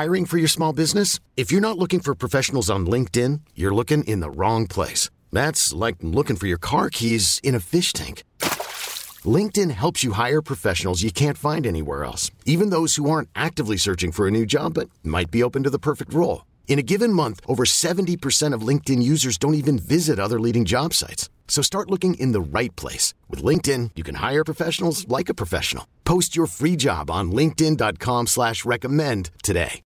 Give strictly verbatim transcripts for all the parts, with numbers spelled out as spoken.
Hiring for your small business? If you're not looking for professionals on LinkedIn, you're looking in the wrong place. That's like looking for your car keys in a fish tank. LinkedIn helps you hire professionals you can't find anywhere else, even those who aren't actively searching for a new job but might be open to the perfect role. In a given month, over seventy percent of LinkedIn users don't even visit other leading job sites. So start looking in the right place. With LinkedIn, you can hire professionals like a professional. Post your free job on linkedin.com slash recommend today.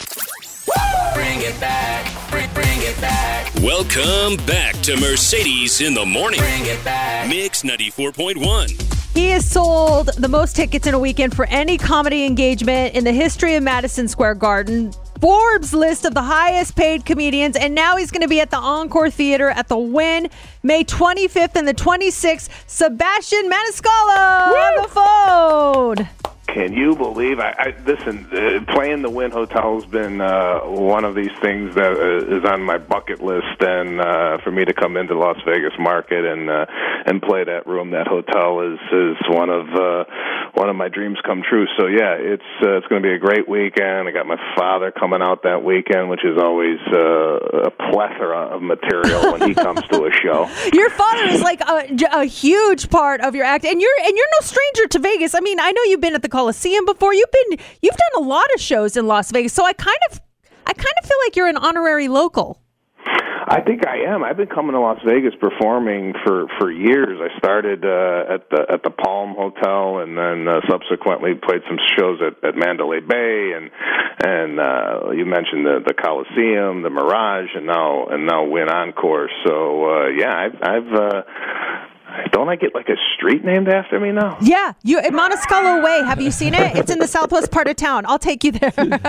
Bring it back, bring, bring it back. Welcome back to Mercedes in the Morning. Bring it back. Mix ninety-four point one. He has sold the most tickets in a weekend for any comedy engagement in the history of Madison Square Garden. Forbes list of the highest paid comedians, and now he's going to be at the Encore Theater at the Wynn May twenty-fifth and the twenty-sixth. Sebastian Maniscalco on the phone. Can you believe? I, I listen. Uh, playing the Wynn Hotel has been uh, one of these things that uh, is on my bucket list, and uh, for me to come into the Las Vegas market and uh, and play that room, that hotel is is one of uh, one of my dreams come true. So yeah, it's uh, it's going to be a great weekend. I got my father coming out that weekend, which is always uh, a plethora of material when he comes to a show. Your father is like a, a huge part of your act, and you're and you're no stranger to Vegas. I mean, I know you've been at the Coliseum before. You've been you've done a lot of shows in Las Vegas, so I kind of I kind of feel like you're an honorary local. I think I am. I've been coming to Las Vegas performing for, for years. I started uh, at the at the Palm Hotel, and then uh, subsequently played some shows at, at Mandalay Bay, and and uh, you mentioned the the Coliseum, the Mirage, and now and now Wynn Encore. So uh, yeah, I've. I've uh, Don't I get like a street named after me now? Yeah, you at Maniscalco Way. Have you seen it? It's in the southwest part of town. I'll take you there.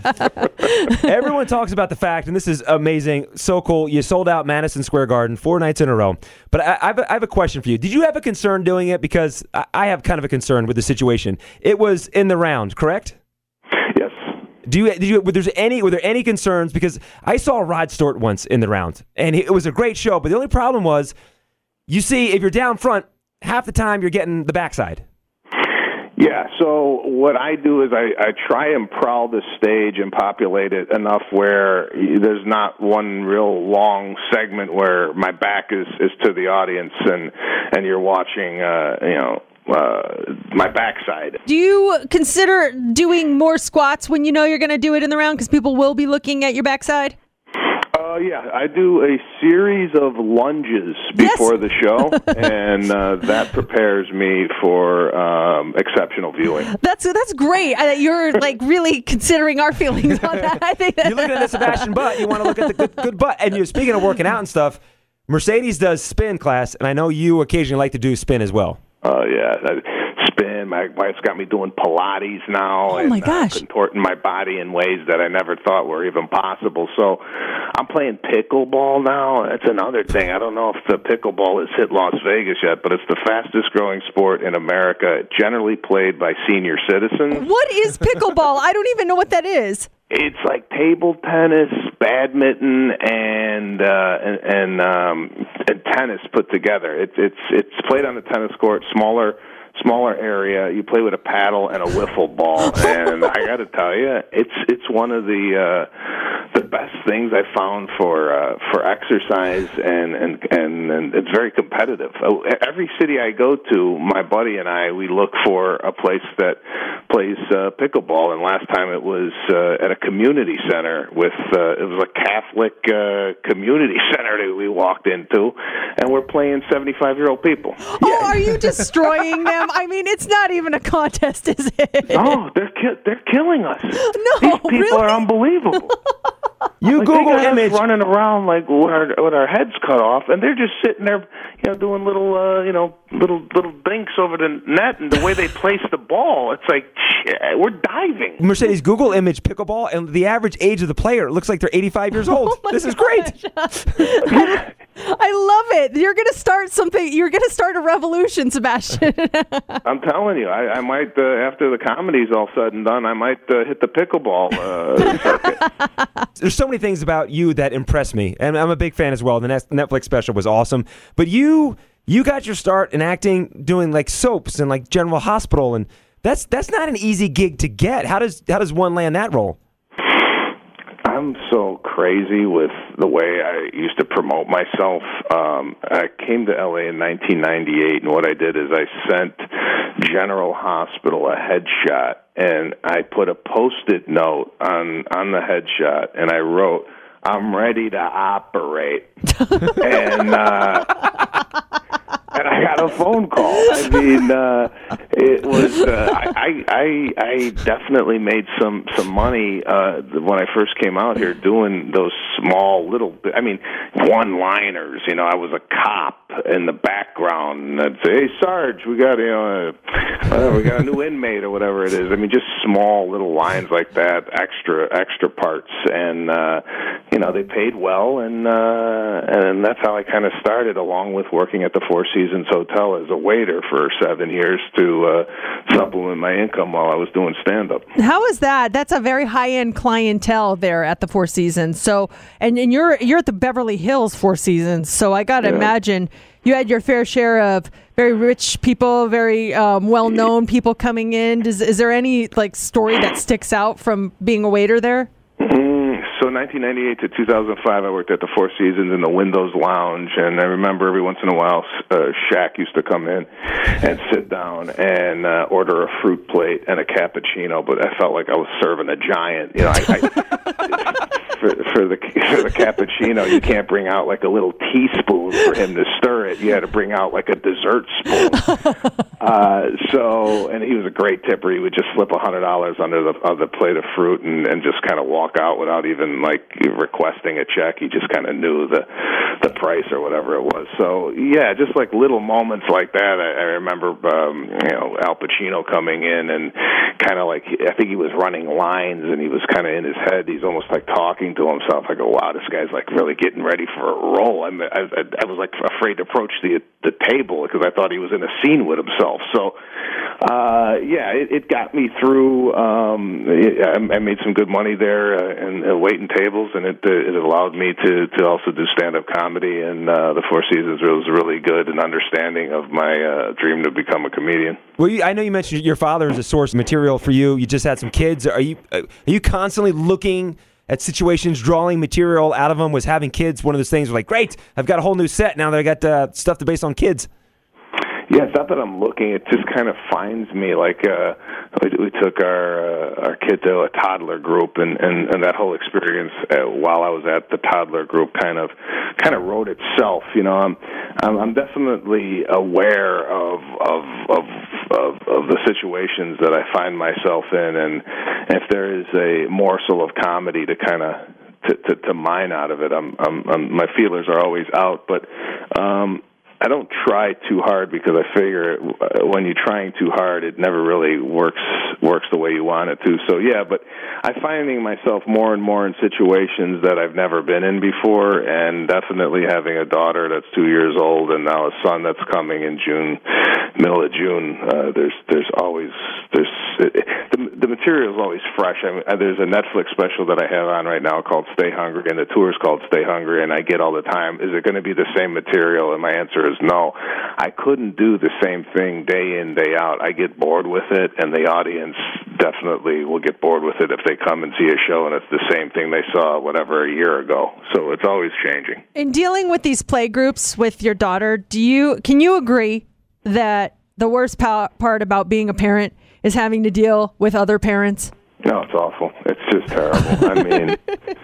Everyone talks about the fact, and this is amazing, so cool. You sold out Madison Square Garden four nights in a row. But I, I, have, a, I have a question for you. Did you have a concern doing it? Because I, I have kind of a concern with the situation. It was in the round, correct? Yes. Do you? Did you? Were there any? Were there any concerns? Because I saw Rod Stewart once in the round, and it was a great show. But the only problem was, you see, if you're down front, half the time you're getting the backside. Yeah, so what I do is I, I try and prowl the stage and populate it enough where there's not one real long segment where my back is, is to the audience and, and you're watching, uh, you know, uh, my backside. Do you consider doing more squats when you know you're going to do it in the round because people will be looking at your backside? Uh, yeah, I do a series of lunges before yes. the show, and uh, that prepares me for um, exceptional viewing. That's that's great. Uh, you're like really considering our feelings on that. I think that you're looking at the Sebastian butt. You want to look at the good, good butt. And you're speaking of working out and stuff. Mercedes does spin class, and I know you occasionally like to do spin as well. Oh, uh, yeah. Spin. My wife's got me doing Pilates now. Oh, and, my gosh. Uh, contorting my body in ways that I never thought were even possible. So I'm playing pickleball now. That's another thing. I don't know if the pickleball has hit Las Vegas yet, but it's the fastest growing sport in America, generally played by senior citizens. What is pickleball? I don't even know what that is. It's like table tennis, badminton, and uh, and, and, um, and tennis put together. It's it's it's played on the tennis court, smaller smaller area. You play with a paddle and a wiffle ball, and I got to tell you, it's it's one of the uh, the best things I found for uh, for exercise, and, and and and it's very competitive. Every city I go to, my buddy and I, we look for a place that plays uh, pickleball, and last time it was uh, at a community center with uh, it was a Catholic uh, community center that we walked into, and we're playing seventy-five year old people. Oh, yeah. Are you destroying them? I mean, it's not even a contest, is it? No, they're ki- they're killing us. No, these people really? are unbelievable. You like Google they got image us running around like with our, with our heads cut off, and they're just sitting there, you know, doing little, uh, you know, little little dinks over the net, and the way they place the ball, it's like shit, we're diving. Mercedes, Google image pickleball, and the average age of the player looks like they're eighty-five years old. Oh this is gosh. great. I, I love it. You're going to start something. You're going to start a revolution, Sebastian. I'm telling you, I, I might, uh, after the comedy's all said and done, I might uh, hit the pickleball uh, circuit. There's so many things about you that impress me, and I'm a big fan as well. The Netflix special was awesome, but you you got your start in acting doing like soaps and like General Hospital, and that's that's not an easy gig to get. How does how does one land that role? I'm so crazy with the way I used to promote myself. Um, I came to L A in nineteen ninety-eight, and what I did is I sent General Hospital a headshot, and I put a Post-it note on, on the headshot, and I wrote, "I'm ready to operate." and uh, and I got a phone call. I mean, uh, it was. Uh, I, I I definitely made some some money uh, when I first came out here doing those small little. I mean, one-liners. You know, I was a cop in the background, and I'd say, "Hey, Sarge, we got you know, uh, we got a new inmate or whatever it is." I mean, just small little lines like that, extra extra parts, and uh, you know, they paid well, and uh, and that's how I kind of started, along with working at the Four Seasons Hotel as a waiter for seven years to uh, supplement my income while I was doing stand-up. How is that? That's a very high-end clientele there at the Four Seasons. So, and, and you're you're at the Beverly Hills Four Seasons. So I got to yeah. imagine you had your fair share of very rich people, very um, well-known people coming in. Does, is there any like story that sticks out from being a waiter there? So nineteen ninety-eight to two thousand five, I worked at the Four Seasons in the Windows Lounge, and I remember every once in a while, uh, Shaq used to come in and sit down and uh, order a fruit plate and a cappuccino, but I felt like I was serving a giant. You know, I, I, for, for the for the cappuccino, you can't bring out like a little teaspoon for him to stir it. You had to bring out like a dessert spoon. Uh, so, and he was a great tipper. He would just slip a hundred dollars under the on the plate of fruit and, and just kind of walk out without even like requesting a check. He just kind of knew the the price or whatever it was. So yeah, just like little moments like that. I, I remember um, you know Al Pacino coming in and kind of like I think he was running lines and he was kind of in his head. He's almost like talking to himself. I go, wow, this guy's like really getting ready for a role. I mean, I, I, I was like afraid to approach the the table because I thought he was in a scene with himself. So uh, yeah, it, it got me through. Um, it, I, I made some good money there uh, and uh, waiting tables, and it uh, it allowed me to, to also do stand-up comedy, and uh, the Four Seasons was really good and understanding of my uh, dream to become a comedian. Well, you, I know you mentioned your father is a source of material for you. You just had some kids. Are you are you constantly looking at situations, drawing material out of them? Was having kids one of those things where like, great, I've got a whole new set now that I got uh, stuff to base on kids? Yeah, it's not that I'm looking. It just kind of finds me. Like uh, we, we took our uh, our kid to a toddler group, and, and, and that whole experience uh, while I was at the toddler group kind of kind of wrote itself. You know, I'm I'm, I'm definitely aware of of, of of of the situations that I find myself in, and if there is a morsel of comedy to kind of to, to, to mine out of it, I'm, I'm, I'm my feelers are always out, but. Um, I don't try too hard because I figure when you're trying too hard, it never really works works the way you want it to. So, yeah, but I'm finding myself more and more in situations that I've never been in before, and definitely having a daughter that's two years old and now a son that's coming in June, middle of June. Uh, there's there's always there's it, the the material is always fresh. I mean, there's a Netflix special that I have on right now called Stay Hungry, and the tour is called Stay Hungry, and I get all the time, is it going to be the same material? And my answer is no. I couldn't do the same thing day in, day out. I get bored with it, and the audience definitely will get bored with it if they come and see a show and it's the same thing they saw, whatever, a year ago. So it's always changing. In dealing with these play groups with your daughter, do you can you agree that the worst pa- part about being a parent is having to deal with other parents? No, it's awful. It's just terrible. I mean,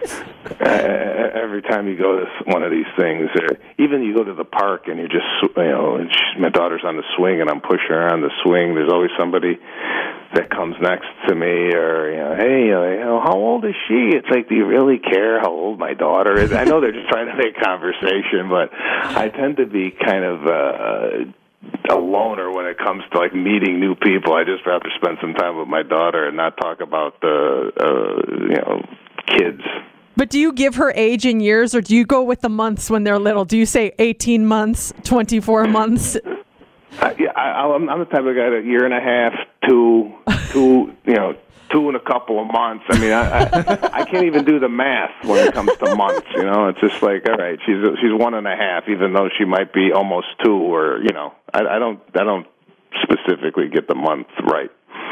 every time you go to one of these things, even you go to the park and you're just, you know, and she, my daughter's on the swing and I'm pushing her on the swing, there's always somebody that comes next to me or, you know, hey, you know, how old is she? It's like, do you really care how old my daughter is? I know they're just trying to make conversation, but I tend to be kind of uh a loner when it comes to like meeting new people. I just rather spend some time with my daughter and not talk about the uh, you know kids. But do you give her age in years, or do you go with the months when they're little? Do you say eighteen months, twenty-four months? Uh, yeah, I, I'm, I'm the type of guy that year and a half, two, two, you know. Two and a couple of months. I mean, I, I I can't even do the math when it comes to months. You know, it's just like, all right, she's she's one and a half, even though she might be almost two, or you know, I, I don't I don't specifically get the month right.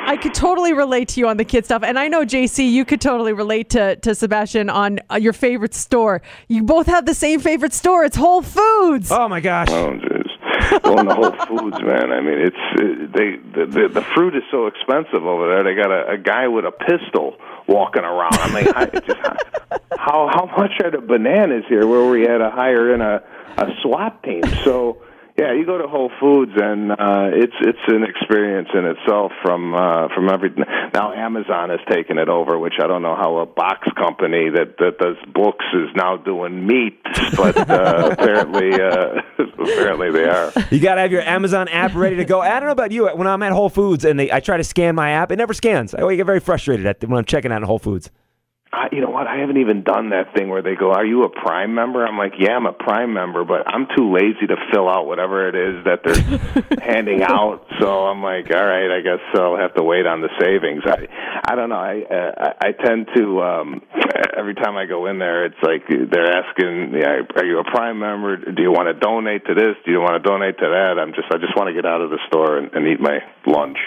I could totally relate to you on the kid stuff. And I know, J C, you could totally relate to, to Sebastian on uh, your favorite store. You both have the same favorite store. It's Whole Foods. Oh, my gosh. Oh, jeez. Going to Whole Foods, man. I mean, it's it, they the, the the fruit is so expensive over there. They got a, a guy with a pistol walking around. I mean, I, it just, how how much are the bananas here? Where we had to hire in a a SWAT team. So yeah, you go to Whole Foods and uh, it's it's an experience in itself. From uh, from everything. Now Amazon has taken it over, which I don't know how a box company that, that does books is now doing meat, but uh, apparently uh, apparently they are. You got to have your Amazon app ready to go. I don't know about you. When I'm at Whole Foods and they, I try to scan my app, it never scans. I get very frustrated at when I'm checking out in Whole Foods. I, you know what? I haven't even done that thing where they go, "Are you a Prime member?" I'm like, "Yeah, I'm a Prime member," but I'm too lazy to fill out whatever it is that they're handing out. So I'm like, "All right, I guess I'll have to wait on the savings." I, I don't know. I, uh, I tend to um, every time I go in there, it's like they're asking, yeah, "Are you a Prime member? Do you want to donate to this? Do you want to donate to that?" I'm just, I just want to get out of the store and, and eat my lunch.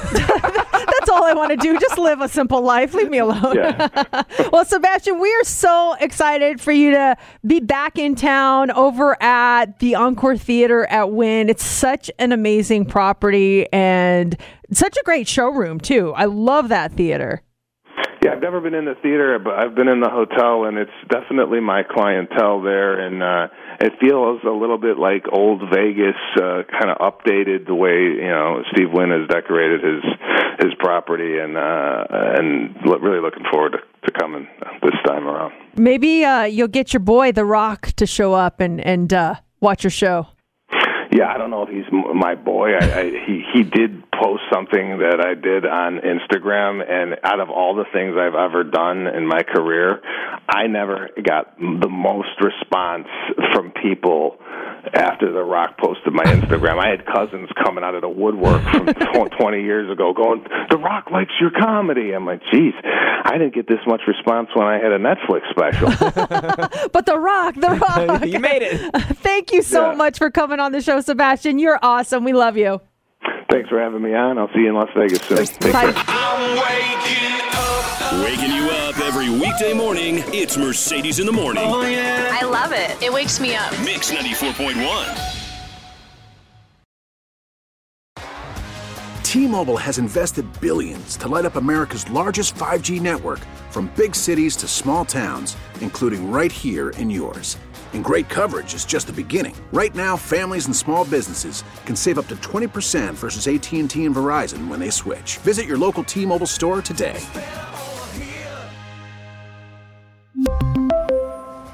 That's all I want to do. Just live a simple life. Leave me alone. Yeah. Well, Sebastian, we are so excited for you to be back in town over at the Encore Theater at Wynn. It's such an amazing property and such a great showroom, too. I love that theater. Yeah, I've never been in the theater, but I've been in the hotel, and it's definitely my clientele there, and uh, it feels a little bit like old Vegas, uh, kind of updated the way, you know, Steve Wynn has decorated his his property, and uh, and really looking forward to, to coming this time around. Maybe uh, you'll get your boy, The Rock, to show up and, and uh, watch your show. Yeah, I don't know if he's my boy. I, I, he he did post something that I did on Instagram, and out of all the things I've ever done in my career, I never got the most response from people after The Rock posted my Instagram. I had cousins coming out of the woodwork from twenty years ago going, "The Rock likes your comedy." I'm like, geez, I didn't get this much response when I had a Netflix special. But The Rock, The Rock. You made it. Thank you so yeah. much for coming on the show, Sebastian. You're awesome. We love you. Thanks for having me on. I'll see you in Las Vegas soon. Take Bye. care. I'm waking up. Waking you up every weekday morning. It's Mercedes in the Morning. Oh, yeah. I love it. It wakes me up. Mix ninety-four point one. T-Mobile has invested billions to light up America's largest five G network, from big cities to small towns, including right here in yours. And great coverage is just the beginning. Right now, families and small businesses can save up to twenty percent versus A T and T and Verizon when they switch. Visit your local T-Mobile store today.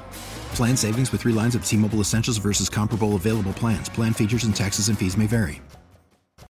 Plan savings with three lines of T-Mobile Essentials versus comparable available plans. Plan features and taxes and fees may vary.